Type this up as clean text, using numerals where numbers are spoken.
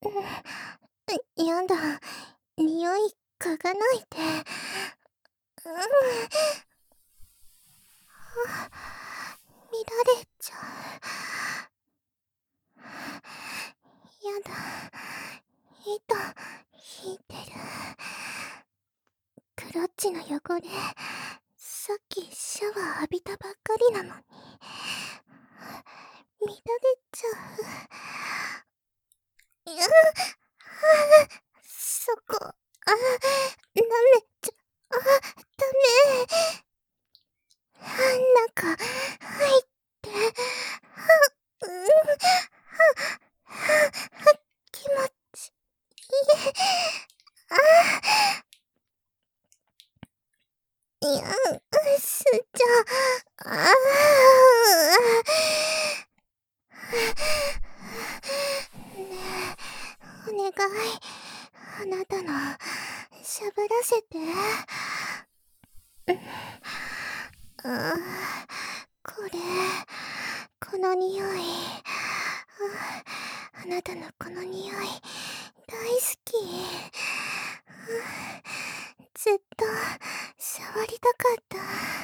やだ、匂い嗅がないで。見られちゃう。やだ、糸引いてる。クロッチの汚れ、さっきシャワー浴びたばっかりなのに。見られちゃう。そこ、舐めちゃ、ダメ。中、入って、気持ちいい。いや、すっちゃ、ねえ、お願い。あなたの、しゃぶらせて。これ、この匂い。あなたのこの匂い、大好き。ずっと、触りたかった。